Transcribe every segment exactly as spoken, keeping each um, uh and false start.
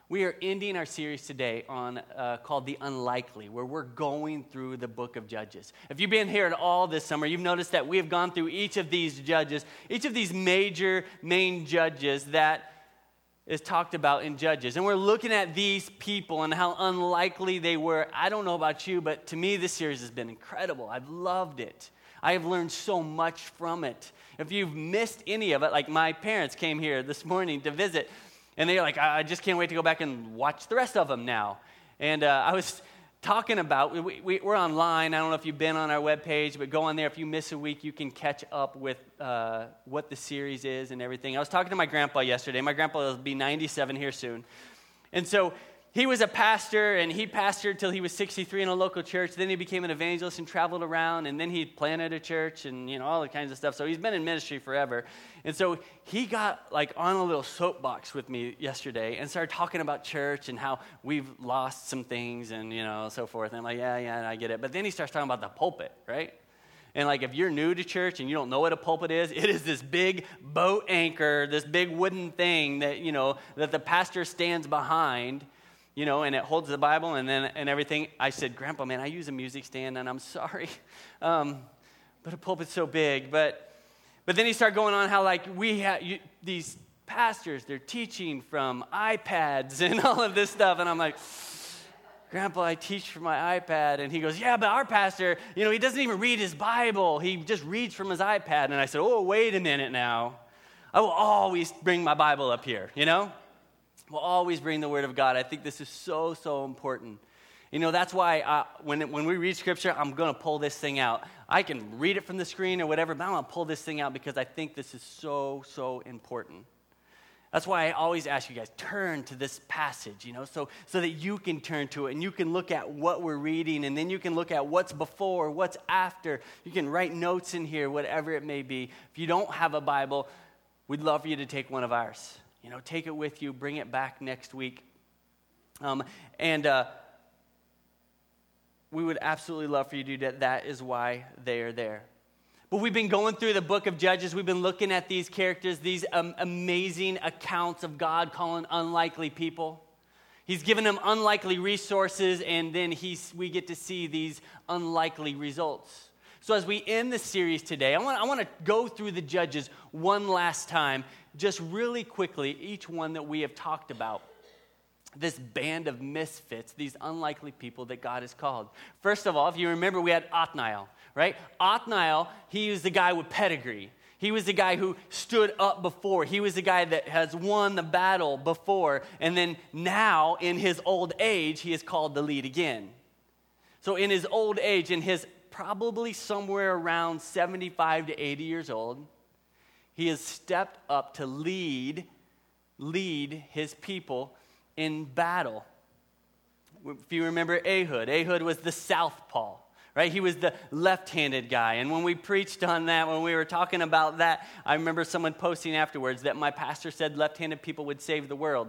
We are ending our series today on uh, called The Unlikely, where we're going through the book of Judges. If you've been here at all this summer, you've noticed that we have gone through each of these judges, each of these major main judges that is talked about in Judges. And we're looking at these people and how unlikely they were. I don't know about you, but to me, this series has been incredible. I've loved it. I have learned so much from it. If you've missed any of it, like my parents came here this morning to visit, and they're like, I just can't wait to go back and watch the rest of them now. And uh, I was talking about, we, we, we're online. I don't know if you've been on our webpage, but go on there. If you miss a week, you can catch up with uh, what the series is and everything. I was talking to my grandpa yesterday. My grandpa will be ninety-seven here soon. And so he was a pastor, and he pastored till he was sixty-three in a local church. Then he became an evangelist and traveled around, and then he planted a church and, you know, all the kinds of stuff. So he's been in ministry forever. And so he got, like, on a little soapbox with me yesterday and started talking about church and how we've lost some things and, you know, so forth. And I'm like, yeah, yeah, I get it. But then he starts talking about the pulpit, right? And, like, if you're new to church and you don't know what a pulpit is, it is this big boat anchor, this big wooden thing that, you know, that the pastor stands behind, you know, and it holds the Bible and then and everything. I said, Grandpa, man, I use a music stand, and I'm sorry, um, but a pulpit's so big. But but then he started going on how, like, we have you, these pastors, they're teaching from iPads and all of this stuff, and I'm like, Grandpa, I teach from my iPad. And he goes, yeah, but our pastor, you know, he doesn't even read his Bible. He just reads from his iPad. And I said, oh, wait a minute now. I will always bring my Bible up here, you know? We'll always bring the Word of God. I think this is so, so important. You know, that's why uh, when when we read Scripture, I'm going to pull this thing out. I can read it from the screen or whatever, but I'm going to pull this thing out because I think this is so, so important. That's why I always ask you guys, turn to this passage, you know, so, so that you can turn to it and you can look at what we're reading, and then you can look at what's before, what's after. You can write notes in here, whatever it may be. If you don't have a Bible, we'd love for you to take one of ours. You know, take it with you, bring it back next week. Um, and uh, we would absolutely love for you to do that. That is why they are there. But we've been going through the book of Judges. We've been looking at these characters, these um, amazing accounts of God calling unlikely people. He's given them unlikely resources, and then he's, we get to see these unlikely results. So as we end the series today, I want, I want to go through the Judges one last time, just really quickly, each one that we have talked about. This band of misfits, these unlikely people that God has called. First of all, if you remember, we had Othniel, right? Othniel, he was the guy with pedigree. He was the guy who stood up before. He was the guy that has won the battle before. And then now, in his old age, he is called to lead again. So in his old age, in his probably somewhere around seventy-five to eighty years old, he has stepped up to lead, lead his people in battle. If you remember Ehud, Ehud was the southpaw, right? He was the left-handed guy. And when we preached on that, when we were talking about that, I remember someone posting afterwards that my pastor said left-handed people would save the world.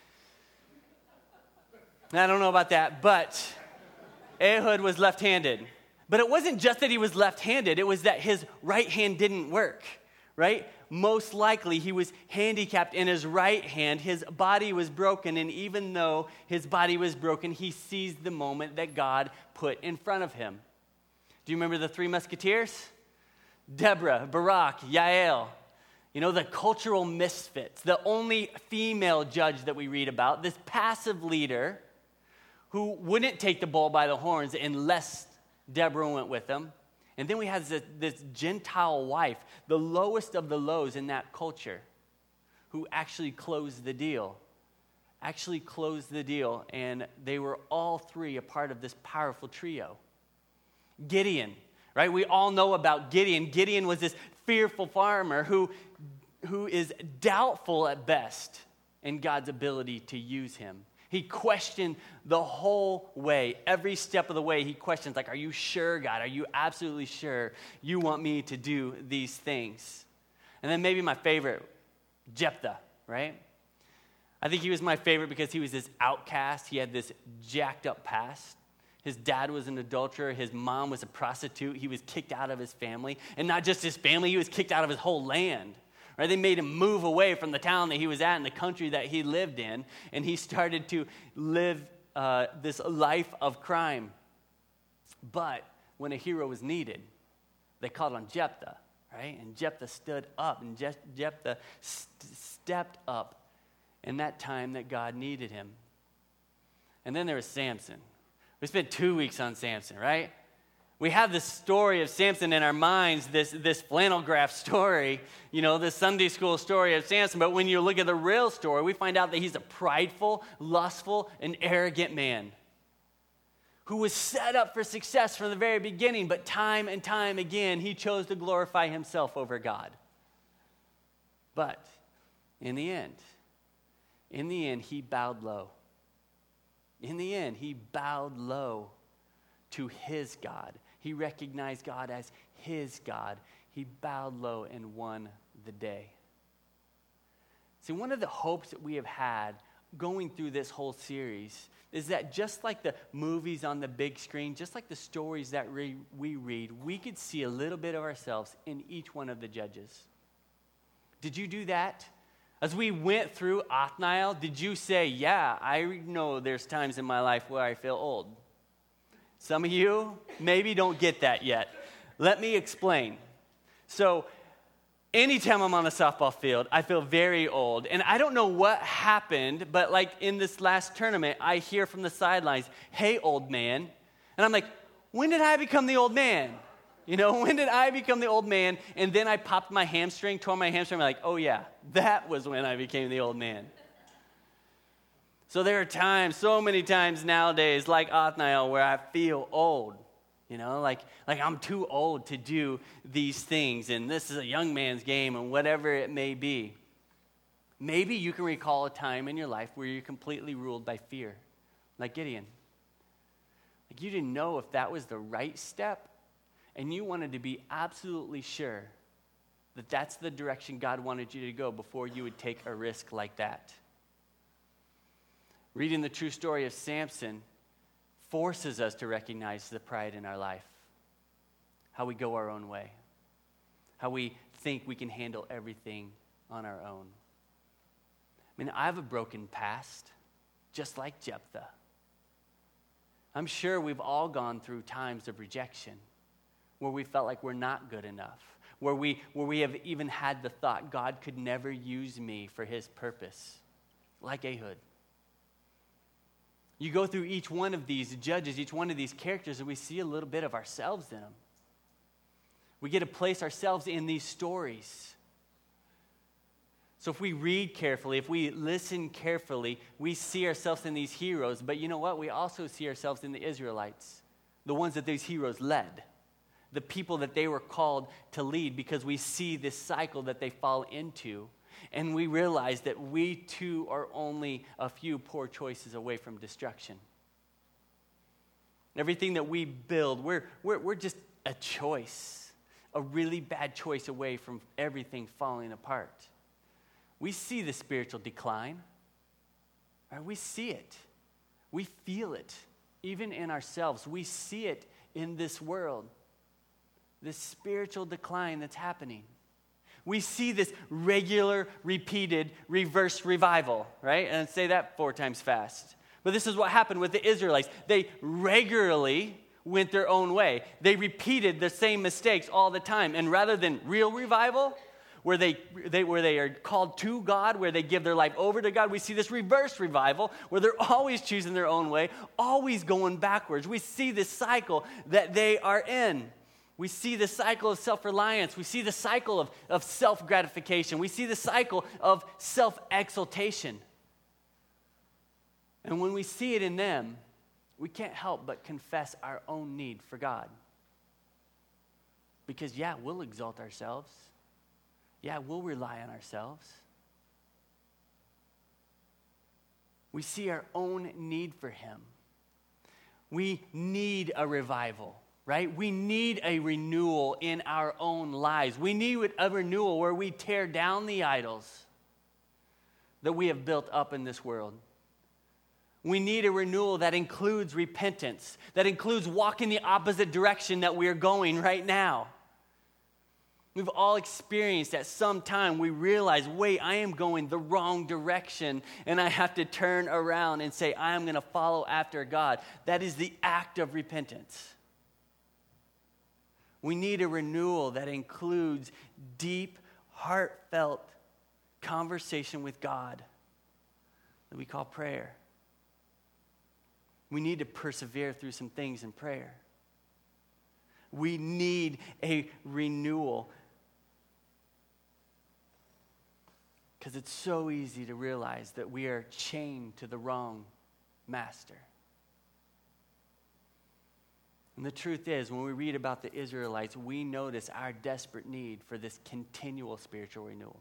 I don't know about that, but Ehud was left-handed. But it wasn't just that he was left-handed, it was that his right hand didn't work, right? Most likely he was handicapped in his right hand. His body was broken, and even though his body was broken, he seized the moment that God put in front of him. Do you remember the three musketeers? Deborah, Barak, Yael. You know, the cultural misfits, the only female judge that we read about, this passive leader who wouldn't take the bull by the horns unless Deborah went with him. And then we have this, this Gentile wife, the lowest of the lows in that culture, who actually closed the deal. Actually closed the deal, and they were all three a part of this powerful trio. Gideon, right? We all know about Gideon. Gideon was this fearful farmer who, who is doubtful at best in God's ability to use him. He questioned the whole way, every step of the way. He questions, like, are you sure, God? Are you absolutely sure you want me to do these things? And then maybe my favorite, Jephthah, right? I think he was my favorite because he was this outcast. He had this jacked up past. His dad was an adulterer. His mom was a prostitute. He was kicked out of his family. And not just his family, he was kicked out of his whole land. right? They made him move away from the town that he was at and the country that he lived in, and he started to live uh, this life of crime. But when a hero was needed, they called on Jephthah, right? And Jephthah stood up, and Je- Jephthah st- stepped up in that time that God needed him. And then there was Samson. We spent two weeks on Samson, right? We have this story of Samson in our minds, this, this flannel graph story, you know, this Sunday school story of Samson. But when you look at the real story, we find out that he's a prideful, lustful, and arrogant man who was set up for success from the very beginning. But time and time again, he chose to glorify himself over God. But in the end, in the end, he bowed low. In the end, he bowed low to his God. He recognized God as his God. He bowed low and won the day. See, one of the hopes that we have had going through this whole series is that just like the movies on the big screen, just like the stories that we, we read, we could see a little bit of ourselves in each one of the judges. Did you do that? As we went through Othniel, did you say, yeah, I know there's times in my life where I feel old? Some of you maybe don't get that yet. Let me explain. So anytime I'm on the softball field, I feel very old. And I don't know what happened, but like in this last tournament, I hear from the sidelines, hey, old man. And I'm like, when did I become the old man? You know, when did I become the old man? And then I popped my hamstring, tore my hamstring. I'm like, oh yeah, that was when I became the old man. So there are times, so many times nowadays, like Othniel, where I feel old. You know, like, like I'm too old to do these things, and this is a young man's game, and whatever it may be. Maybe you can recall a time in your life where you're completely ruled by fear, like Gideon. Like you didn't know if that was the right step, and you wanted to be absolutely sure that that's the direction God wanted you to go before you would take a risk like that. Reading the true story of Samson forces us to recognize the pride in our life, how we go our own way, how we think we can handle everything on our own. I mean, I have a broken past, just like Jephthah. I'm sure we've all gone through times of rejection where we felt like we're not good enough, where we, where we have even had the thought God could never use me for his purpose, like Ehud. You go through each one of these judges, each one of these characters, and we see a little bit of ourselves in them. We get to place ourselves in these stories. So if we read carefully, if we listen carefully, we see ourselves in these heroes. But you know what? We also see ourselves in the Israelites, the ones that these heroes led, the people that they were called to lead, because we see this cycle that they fall into. And we realize that we too are only a few poor choices away from destruction. Everything that we build, we're, we're, we're just a choice, a really bad choice away from everything falling apart. We see the spiritual decline. Right? We see it. We feel it, even in ourselves. We see it in this world, this spiritual decline that's happening. We see this regular, repeated, reverse revival, right? And say that four times fast. But this is what happened with the Israelites. They regularly went their own way. They repeated the same mistakes all the time. And rather than real revival, where they, they, where they are called to God, where they give their life over to God, we see this reverse revival, where they're always choosing their own way, always going backwards. We see this cycle that they are in. We see the cycle of self-reliance. We see the cycle of, of self-gratification. We see the cycle of self-exaltation. And when we see it in them, we can't help but confess our own need for God. Because, yeah, we'll exalt ourselves. Yeah, we'll rely on ourselves. We see our own need for him. We need a revival. Right? We need a renewal in our own lives. We need a renewal where we tear down the idols that we have built up in this world. We need a renewal that includes repentance, that includes walking the opposite direction that we are going right now. We've all experienced at some time, we realize, wait, I am going the wrong direction, and I have to turn around and say, I am going to follow after God. That is the act of repentance. We need a renewal that includes deep, heartfelt conversation with God that we call prayer. We need to persevere through some things in prayer. We need a renewal. Because it's so easy to realize that we are chained to the wrong master. And the truth is, when we read about the Israelites, we notice our desperate need for this continual spiritual renewal.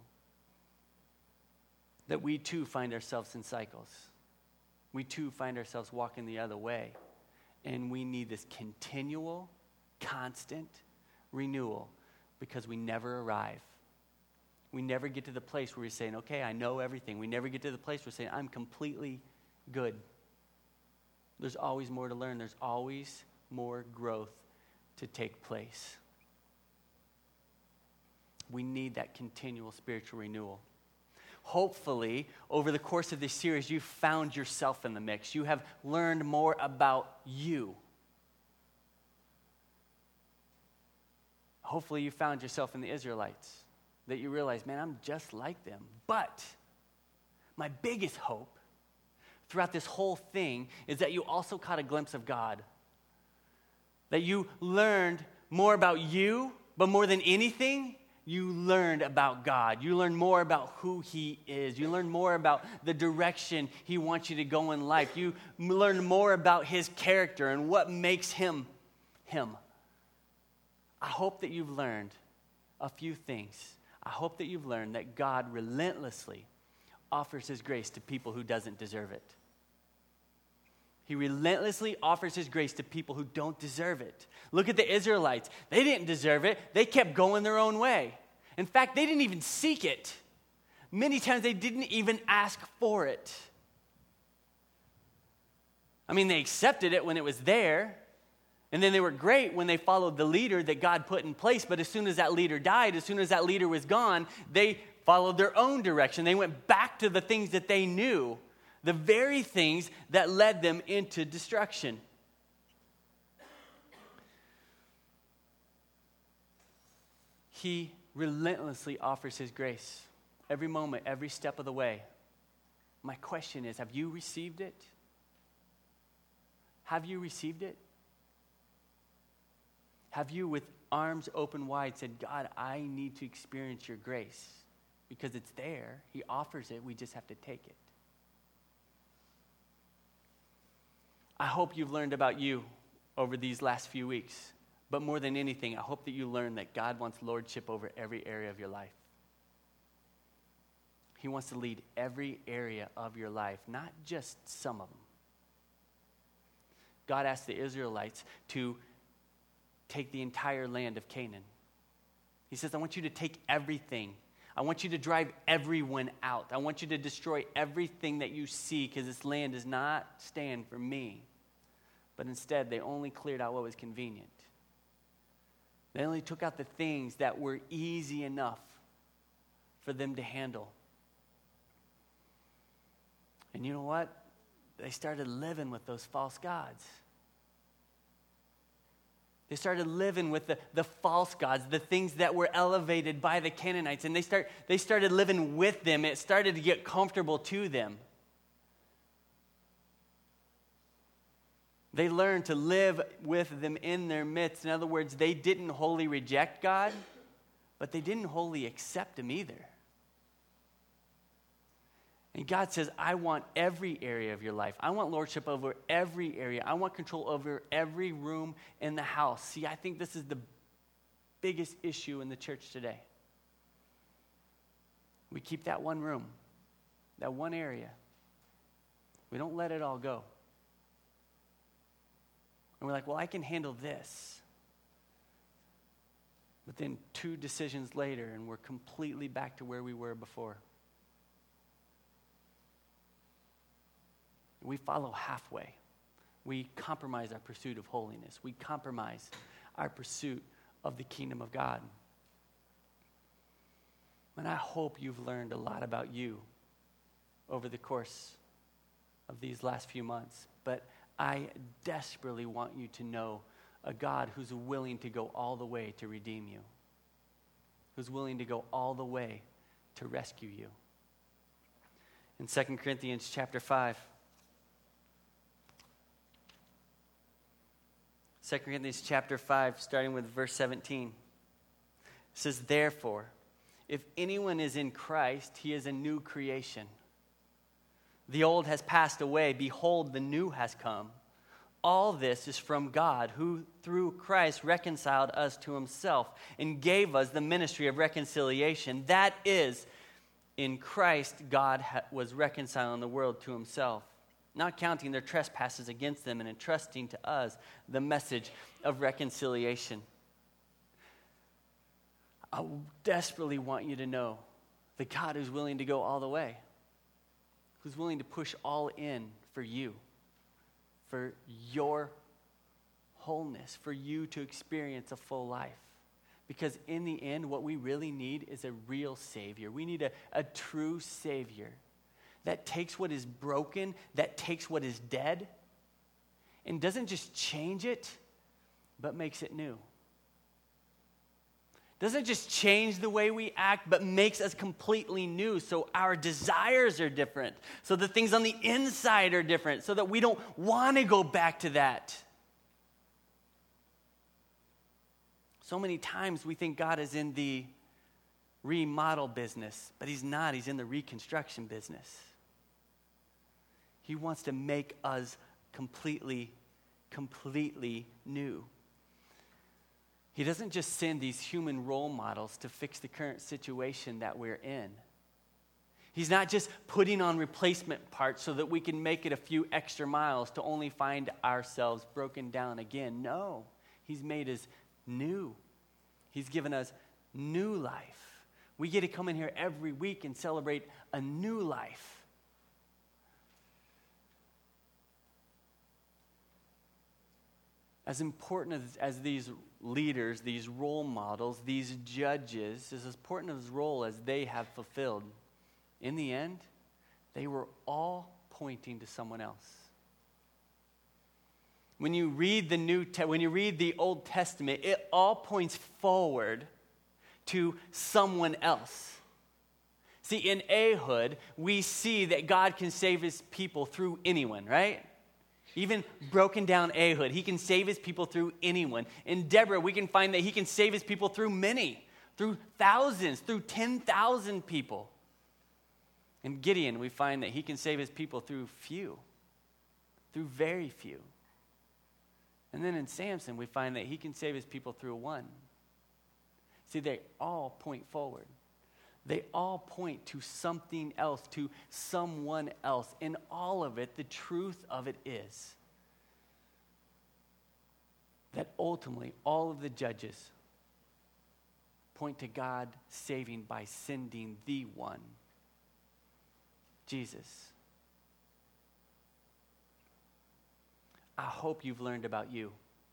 That we too find ourselves in cycles. We too find ourselves walking the other way. And we need this continual, constant renewal because we never arrive. We never get to the place where we're saying, okay, I know everything. We never get to the place where we're saying, I'm completely good. There's always more to learn. There's always more growth to take place. We need that continual spiritual renewal. Hopefully, over the course of this series, you've found yourself in the mix. You have learned more about you. Hopefully, you found yourself in the Israelites. That you realize, man, I'm just like them. But my biggest hope throughout this whole thing is that you also caught a glimpse of God. That you learned more about you, but more than anything, you learned about God. You learned more about who He is. You learned more about the direction He wants you to go in life. You learned more about His character and what makes Him Him. I hope that you've learned a few things. I hope that you've learned that God relentlessly offers His grace to people who doesn't deserve it. He relentlessly offers His grace to people who don't deserve it. Look at the Israelites. They didn't deserve it. They kept going their own way. In fact, they didn't even seek it. Many times they didn't even ask for it. I mean, they accepted it when it was there. And then they were great when they followed the leader that God put in place. But as soon as that leader died, as soon as that leader was gone, they followed their own direction. They went back to the things that they knew, the very things that led them into destruction. He relentlessly offers His grace every moment, every step of the way. My question is, have you received it? Have you received it? Have you, with arms open wide, said, God, I need to experience your grace? Because it's there. He offers it. We just have to take it. I hope you've learned about you over these last few weeks. But more than anything, I hope that you learn that God wants lordship over every area of your life. He wants to lead every area of your life, not just some of them. God asked the Israelites to take the entire land of Canaan. He says, I want you to take everything. I want you to drive everyone out. I want you to destroy everything that you see because this land does not stand for me. But instead, they only cleared out what was convenient. They only took out the things that were easy enough for them to handle. And you know what? They started living with those false gods. They started living with the, the false gods, the things that were elevated by the Canaanites, and they start they started living with them. It started to get comfortable to them. They learned to live with them in their midst. In other words, they didn't wholly reject God, but they didn't wholly accept Him either. And God says, I want every area of your life. I want lordship over every area. I want control over every room in the house. See, I think this is the biggest issue in the church today. We keep that one room, that one area. We don't let it all go. And we're like, well, I can handle this. But then two decisions later, and we're completely back to where we were before. We follow halfway. We compromise our pursuit of holiness. We compromise our pursuit of the kingdom of God. And I hope you've learned a lot about you over the course of these last few months. But I desperately want you to know a God who's willing to go all the way to redeem you, who's willing to go all the way to rescue you. In Second Corinthians chapter five, Second Corinthians chapter five, starting with verse seventeen, it says, "Therefore, if anyone is in Christ, he is a new creation. The old has passed away. Behold, the new has come. All this is from God, who through Christ reconciled us to himself and gave us the ministry of reconciliation. That is, in Christ, God ha- was reconciling the world to himself, not counting their trespasses against them, and entrusting to us the message of reconciliation." I desperately want you to know the God who's willing to go all the way, who's willing to push all in for you, for your wholeness, for you to experience a full life. Because in the end, what we really need is a real Savior. We need a, a true Savior that takes what is broken, that takes what is dead, and doesn't just change it, but makes it new. Doesn't just change the way we act, but makes us completely new. So our desires are different. So the things on the inside are different. So that we don't want to go back to that. So many times we think God is in the remodel business, but he's not. He's in the reconstruction business. He wants to make us completely, completely new. He doesn't just send these human role models to fix the current situation that we're in. He's not just putting on replacement parts so that we can make it a few extra miles to only find ourselves broken down again. No, he's made us new. He's given us new life. We get to come in here every week and celebrate a new life. As important as, as these leaders, these role models, these judges, as important as role as they have fulfilled, in the end, they were all pointing to someone else. When you read the New Te- when you read the Old Testament, it all points forward to someone else. See, in Ehud, we see that God can save his people through anyone, right? Even broken down Ehud, he can save his people through anyone. In Deborah, we can find that he can save his people through many, through thousands, through ten thousand people. In Gideon, we find that he can save his people through few, through very few. And then in Samson, we find that he can save his people through one. See, they all point forward. They all point to something else, to someone else. In all of it, the truth of it is that ultimately all of the judges point to God saving by sending the one, Jesus. I hope you've learned about you.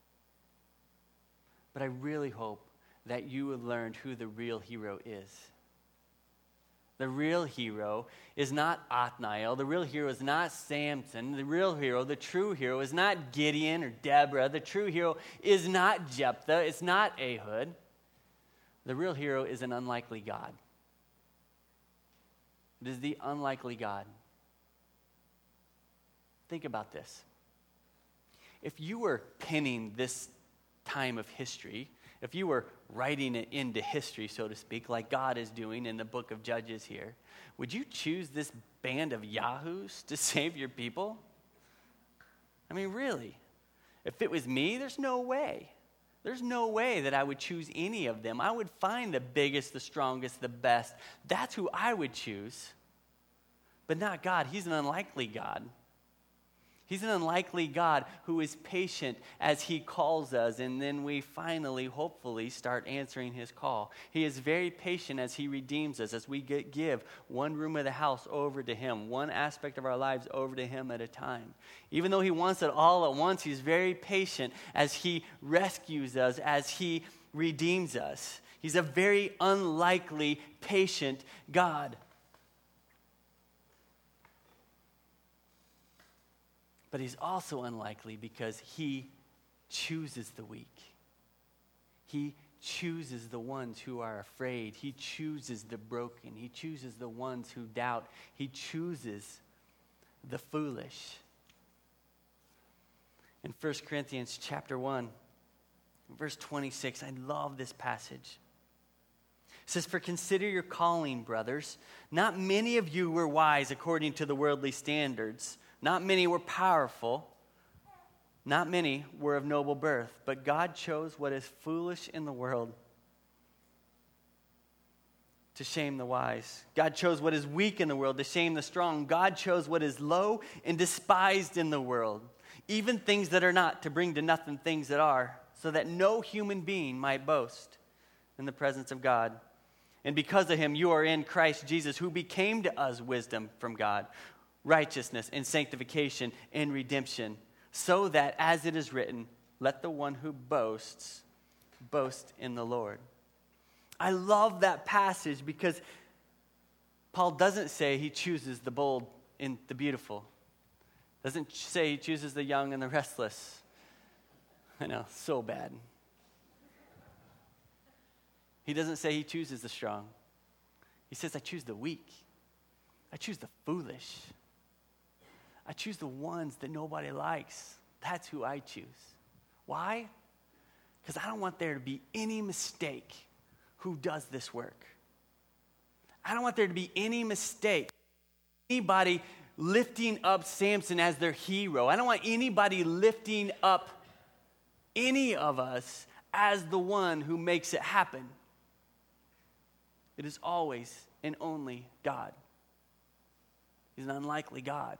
But I really hope that you have learned who the real hero is. The real hero is not Othniel. The real hero is not Samson. The real hero, the true hero, is not Gideon or Deborah. The true hero is not Jephthah. It's not Ehud. The real hero is an unlikely God. It is the unlikely God. Think about this. If you were penning this time of history, if you were writing it into history, so to speak, like God is doing in the book of Judges here, would you choose this band of yahoos to save your people? I mean, really? If it was me, there's no way. There's no way that I would choose any of them. I would find the biggest, the strongest, the best. That's who I would choose. But not God. He's an unlikely God. He's an unlikely God who is patient as he calls us, and then we finally, hopefully, start answering his call. He is very patient as he redeems us, as we get, give one room of the house over to him, one aspect of our lives over to him at a time. Even though he wants it all at once, he's very patient as he rescues us, as he redeems us. He's a very unlikely, patient God. But he's also unlikely because he chooses the weak. He chooses the ones who are afraid. He chooses the broken. He chooses the ones who doubt. He chooses the foolish. In First Corinthians chapter one, verse twenty-six, I love this passage. It says, "For consider your calling, brothers. Not many of you were wise according to the worldly standards. Not many were powerful. Not many were of noble birth. But God chose what is foolish in the world to shame the wise. God chose what is weak in the world to shame the strong. God chose what is low and despised in the world, even things that are not, to bring to nothing things that are, so that no human being might boast in the presence of God. And because of him, you are in Christ Jesus, who became to us wisdom from God, righteousness and sanctification and redemption, so that, as it is written, let the one who boasts boast in the Lord." I love that passage because Paul doesn't say he chooses the bold and the beautiful. Doesn't say he chooses the young and the restless. I know, so bad. He doesn't say he chooses the strong. He says, I choose the weak. I choose the foolish. I choose the ones that nobody likes. That's who I choose. Why? Because I don't want there to be any mistake who does this work. I don't want there to be any mistake. Anybody lifting up Samson as their hero. I don't want anybody lifting up any of us as the one who makes it happen. It is always and only God. He's an unlikely God.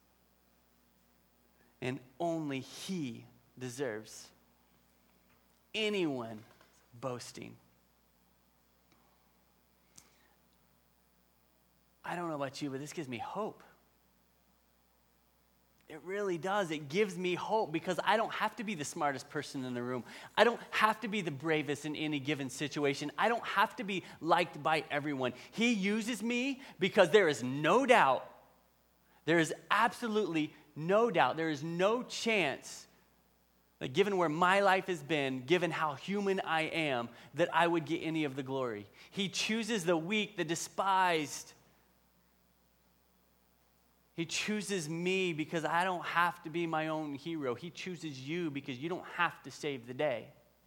And only he deserves anyone boasting. I don't know about you, but this gives me hope. It really does. It gives me hope because I don't have to be the smartest person in the room. I don't have to be the bravest in any given situation. I don't have to be liked by everyone. He uses me because there is no doubt, there is absolutely no doubt, there is no chance that given where my life has been, given how human I am, that I would get any of the glory. He chooses the weak, the despised. He chooses me because I don't have to be my own hero. He chooses you because you don't have to save the day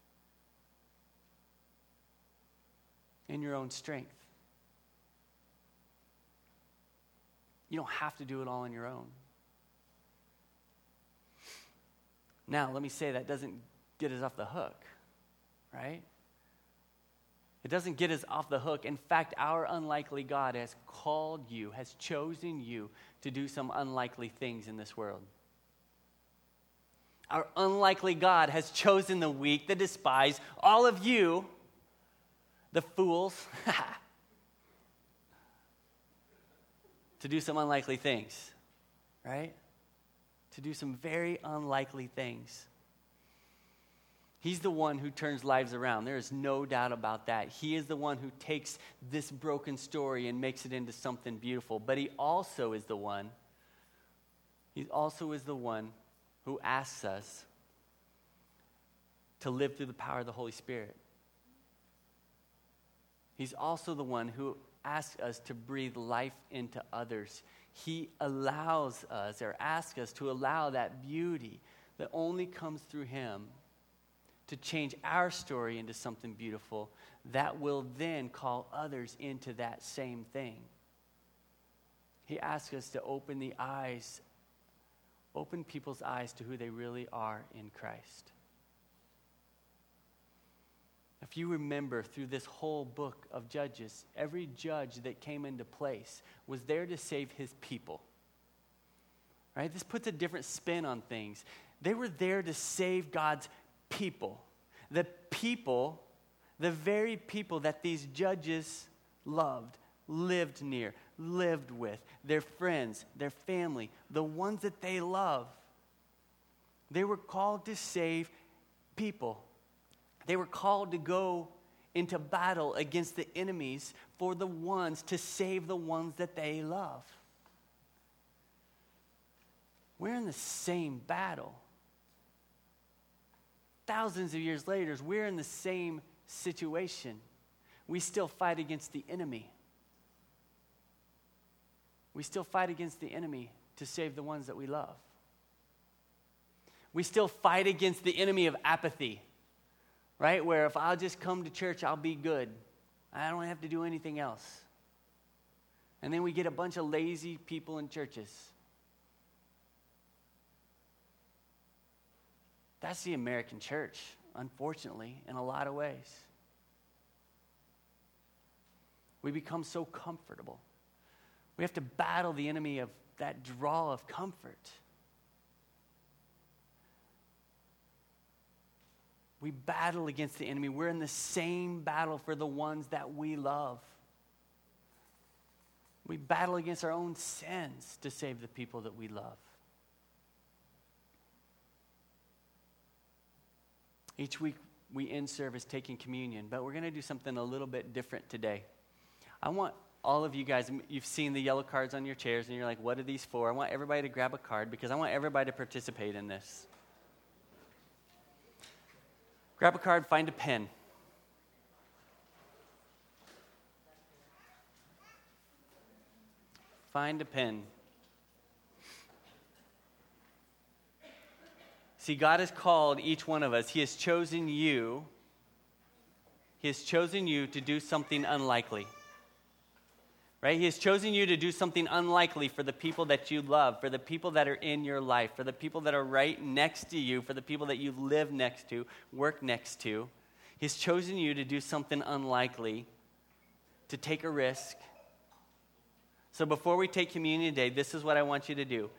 in your own strength. You don't have to do it all on your own. Now, let me say that doesn't get us off the hook, right? It doesn't get us off the hook. In fact, our unlikely God has called you, has chosen you to do some unlikely things in this world. Our unlikely God has chosen the weak, the despised, all of you, the fools, to do some unlikely things, right? To do some very unlikely things. He's the one who turns lives around. There is no doubt about that. He is the one who takes this broken story and makes it into something beautiful. But he also is the one, he also is the one who asks us to live through the power of the Holy Spirit. He's also the one who asks us to breathe life into others. He allows us, or asks us to allow that beauty that only comes through him to change our story into something beautiful that will then call others into that same thing. He asks us to open the eyes, open people's eyes to who they really are in Christ. If you remember through this whole book of Judges, every judge that came into place was there to save his people. Right? This puts a different spin on things. They were there to save God's people. The people, the very people that these judges loved, lived near, lived with, their friends, their family, the ones that they love. They were called to save people. They were called to go into battle against the enemies for the ones, to save the ones that they love. We're in the same battle. Thousands of years later, we're in the same situation. We still fight against the enemy. We still fight against the enemy to save the ones that we love. We still fight against the enemy of apathy, right? Where if I'll just come to church, I'll be good. I don't have to do anything else. And then we get a bunch of lazy people in churches. That's the American church, unfortunately, in a lot of ways. We become so comfortable. We have to battle the enemy of that draw of comfort. We battle against the enemy. We're in the same battle for the ones that we love. We battle against our own sins to save the people that we love. Each week we end service taking communion, but we're going to do something a little bit different today. I want all of you guys, you've seen the yellow cards on your chairs and you're like, what are these for? I want everybody to grab a card because I want everybody to participate in this. Grab a card, find a pen. Find a pen. See, God has called each one of us. He has chosen you. He has chosen you to do something unlikely. Right? He has chosen you to do something unlikely for the people that you love, for the people that are in your life, for the people that are right next to you, for the people that you live next to, work next to. He's chosen you to do something unlikely, to take a risk. So before we take communion today, this is what I want you to do.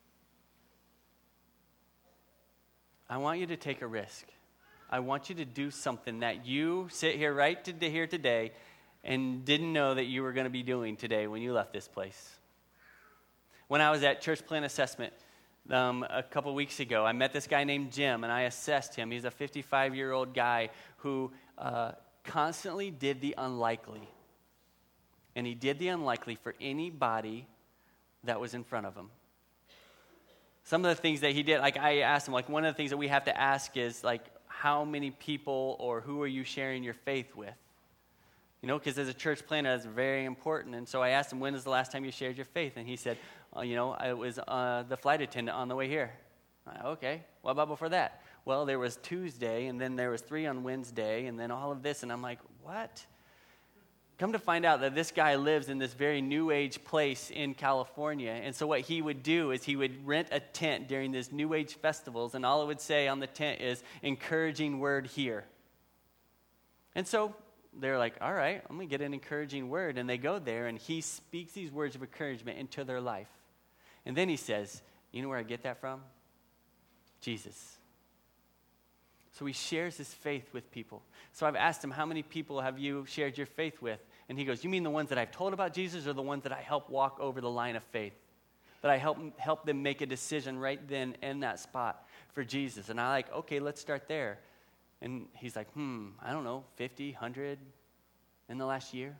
I want you to take a risk. I want you to do something that you sit here right to here today and didn't know that you were going to be doing today when you left this place. When I was at Church Plan Assessment um, a couple weeks ago, I met this guy named Jim, and I assessed him. He's a fifty-five-year-old guy who uh, constantly did the unlikely. And he did the unlikely for anybody that was in front of him. Some of the things that he did, like I asked him, like one of the things that we have to ask is, like, how many people or who are you sharing your faith with? You know, because as a church planner, that's very important. And so I asked him, when is the last time you shared your faith? And he said, oh, you know, I was uh, the flight attendant on the way here. I, okay, what about before that? Well, there was Tuesday, and then there was three on Wednesday, and then all of this. And I'm like, what? Come to find out that this guy lives in this very new age place in California. And so what he would do is he would rent a tent during these new age festivals, and all it would say on the tent is, encouraging word here. And so they're like, all right, I'm going to get an encouraging word. And they go there, and he speaks these words of encouragement into their life. And then he says, you know where I get that from? Jesus. So he shares his faith with people. So I've asked him, how many people have you shared your faith with? And he goes, you mean the ones that I've told about Jesus, or the ones that I help walk over the line of faith? That I help help them make a decision right then in that spot for Jesus. And I'm like, okay, let's start there. And he's like, hmm, I don't know, fifty, one hundred in the last year?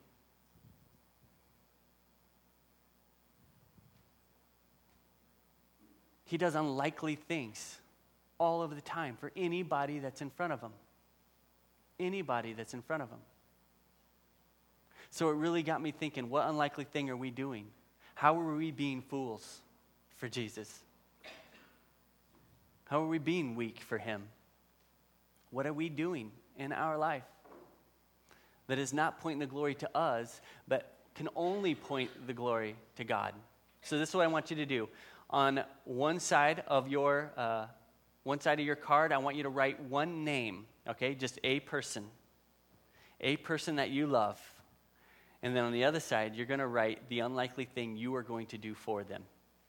He does unlikely things all of the time for anybody that's in front of him. Anybody that's in front of him. So it really got me thinking, what unlikely thing are we doing? How are we being fools for Jesus? How are we being weak for him? What are we doing in our life that is not pointing the glory to us, but can only point the glory to God? So this is what I want you to do. On one side of your uh, one side of your card, I want you to write one name, okay? Just a person. A person that you love. And then on the other side, you're going to write the unlikely thing you are going to do for them.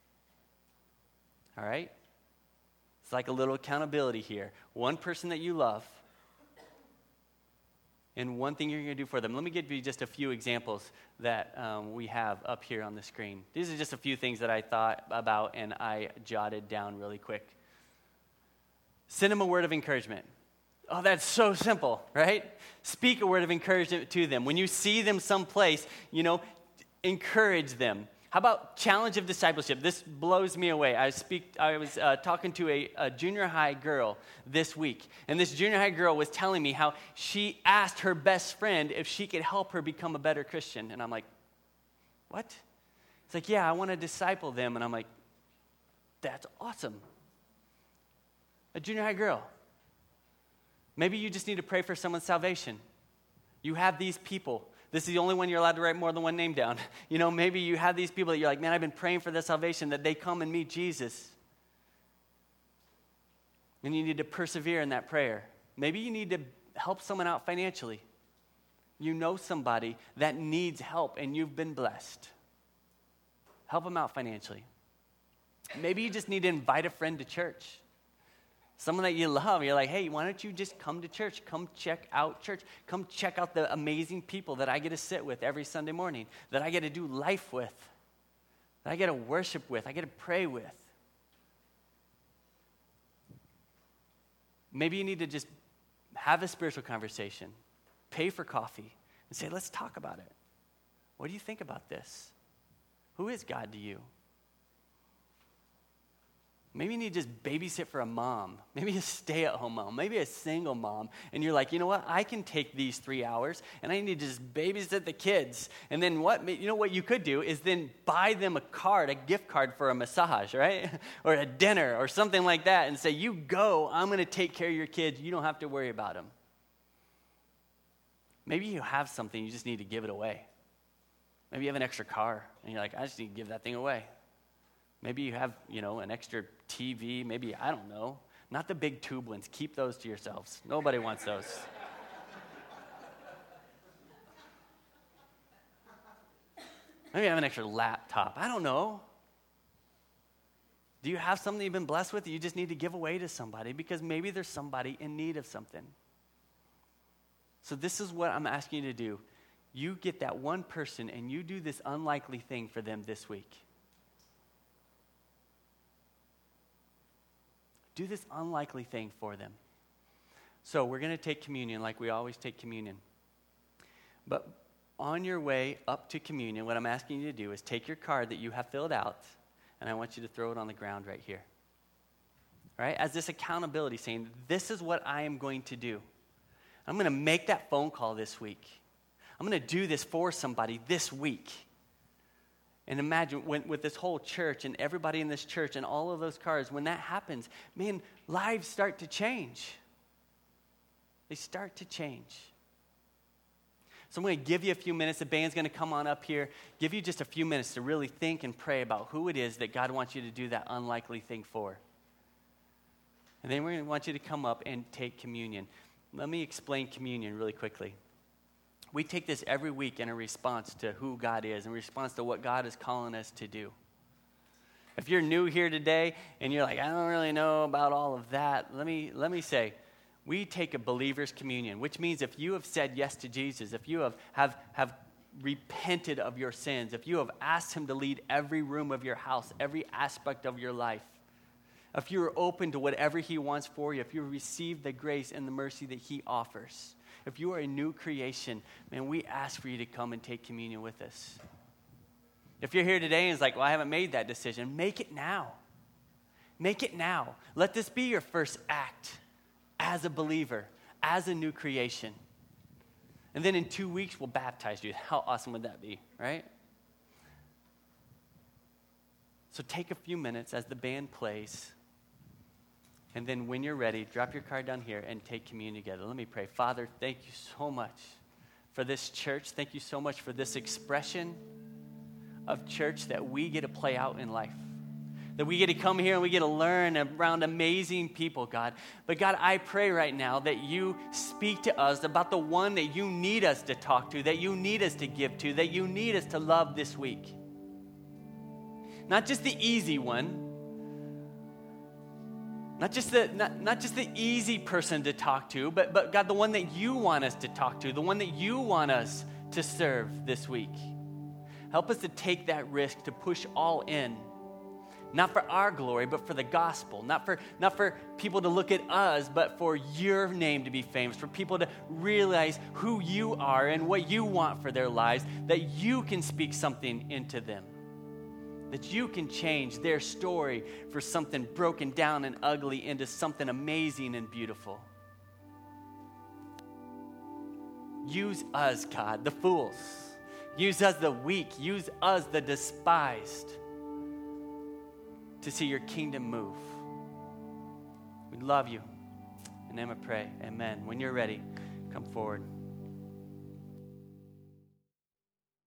All right? It's like a little accountability here. One person that you love, and one thing you're going to do for them. Let me give you just a few examples that um, we have up here on the screen. These are just a few things that I thought about and I jotted down really quick. Send them a word of encouragement. Oh, that's so simple, right? Speak a word of encouragement to them. When you see them someplace, you know, encourage them. How about challenge of discipleship? This blows me away. I speak. I was uh, talking to a, a junior high girl this week, and this junior high girl was telling me how she asked her best friend if she could help her become a better Christian. And I'm like, what? It's like, yeah, I want to disciple them. And I'm like, that's awesome. A junior high girl. Maybe you just need to pray for someone's salvation. You have these people. This is the only one you're allowed to write more than one name down. You know, maybe you have these people that you're like, man, I've been praying for their salvation, that they come and meet Jesus. And you need to persevere in that prayer. Maybe you need to help someone out financially. You know somebody that needs help and you've been blessed. Help them out financially. Maybe you just need to invite a friend to church. Someone that you love, you're like, hey, why don't you just come to church? Come check out church. Come check out the amazing people that I get to sit with every Sunday morning, that I get to do life with, that I get to worship with, I get to pray with. Maybe you need to just have a spiritual conversation, pay for coffee, and say, let's talk about it. What do you think about this? Who is God to you? Maybe you need to just babysit for a mom, maybe a stay-at-home mom, maybe a single mom, and you're like, you know what, I can take these three hours, and I need to just babysit the kids. And then what, you know what you could do is then buy them a card, a gift card for a massage, right? Or a dinner or something like that, and say, you go, I'm going to take care of your kids, you don't have to worry about them. Maybe you have something, you just need to give it away. Maybe you have an extra car, and you're like, I just need to give that thing away. Maybe you have, you know, an extra T V. Maybe, I don't know. Not the big tube ones. Keep those to yourselves. Nobody wants those. Maybe you have an extra laptop. I don't know. Do you have something you've been blessed with that you just need to give away to somebody? Because maybe there's somebody in need of something. So this is what I'm asking you to do. You get that one person and you do this unlikely thing for them this week. Do this unlikely thing for them. So we're going to take communion like we always take communion. But on your way up to communion, what I'm asking you to do is take your card that you have filled out, and I want you to throw it on the ground right here. All right? As this accountability, saying, this is what I am going to do. I'm going to make that phone call this week. I'm going to do this for somebody this week. And imagine when, with this whole church and everybody in this church and all of those cards, when that happens, man, lives start to change. They start to change. So I'm going to give you a few minutes. The band's going to come on up here. Give you just a few minutes to really think and pray about who it is that God wants you to do that unlikely thing for. And then we're going to want you to come up and take communion. Let me explain communion really quickly. We take this every week in a response to who God is, in response to what God is calling us to do. If you're new here today and you're like, I don't really know about all of that, let me let me say, we take a believer's communion, which means if you have said yes to Jesus, if you have, have, have repented of your sins, if you have asked him to lead every room of your house, every aspect of your life, if you're open to whatever he wants for you, if you receive the grace and the mercy that he offers, if you are a new creation, man, we ask for you to come and take communion with us. If you're here today and it's like, well, I haven't made that decision, make it now. Make it now. Let this be your first act as a believer, as a new creation. And then in two weeks, we'll baptize you. How awesome would that be, right? So take a few minutes as the band plays. And then when you're ready, drop your card down here and take communion together. Let me pray. Father, thank you so much for this church. Thank you so much for this expression of church that we get to play out in life. That we get to come here and we get to learn around amazing people, God. But God, I pray right now that you speak to us about the one that you need us to talk to, that you need us to give to, that you need us to love this week. Not just the easy one. Not just the not, not just the easy person to talk to, but, but God, the one that you want us to talk to, the one that you want us to serve this week. Help us to take that risk, to push all in, Not for our glory, but for the gospel. Not for, not for people to look at us, but for your name to be famous. For people to realize who you are and what you want for their lives. That you can speak something into them. That you can change their story for something broken down and ugly into something amazing and beautiful. Use us, God, the fools. Use us, the weak. Use us, the despised, to see your kingdom move. We love you. In the name I pray, amen. When you're ready, come forward.